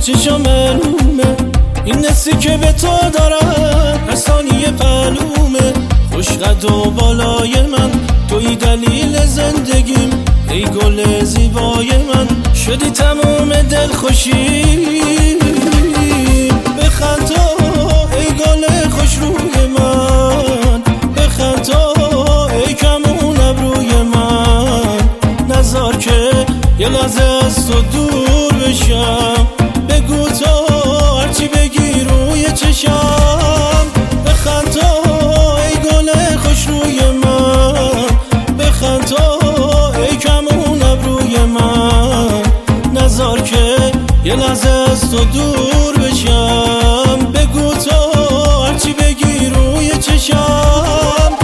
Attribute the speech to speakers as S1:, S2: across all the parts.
S1: چشم معلومه این نسی که به تو دارم هر ثانیه معلومه. خوشقد و بالای من توی دلیل زندگیم، ای گل زیبای من شدی تموم دلخوشی. بخند تو ای گل خوش روی من، بخند تو ای کمون ابروی من. نذار که یه لحظه از تو دور بشم، بگو تو هرچی بگی روی چشم. بخند تو ای گل خوش روی من، بخند تو ای کمون ابروی من. نذار که یه لحظه از تو دور بشم، بگو تو هرچی بگی روی چشم.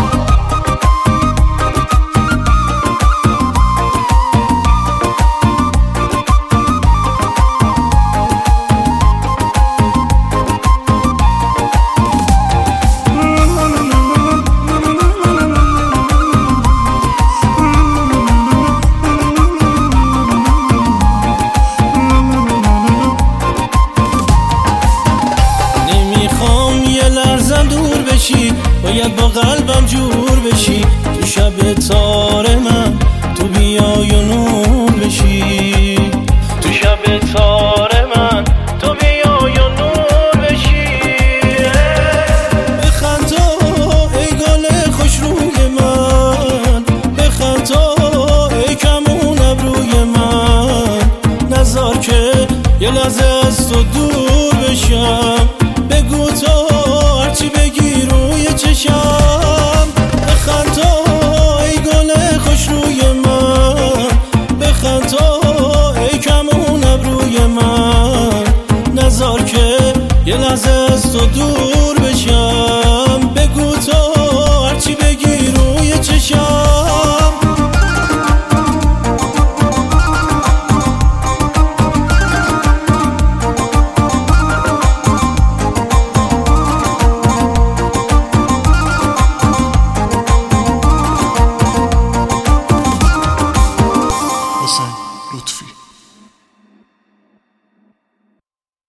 S1: دور بشی باید با قلبم جور بشی، تو شب تار من تو بیای و نور بشی. تو شب تار من تو بیای و نور بشی. بخند تو ای گل خوش روی من، بخند تو ای کمون ابروی من. نذار که یه لحظه از تو دور بشم،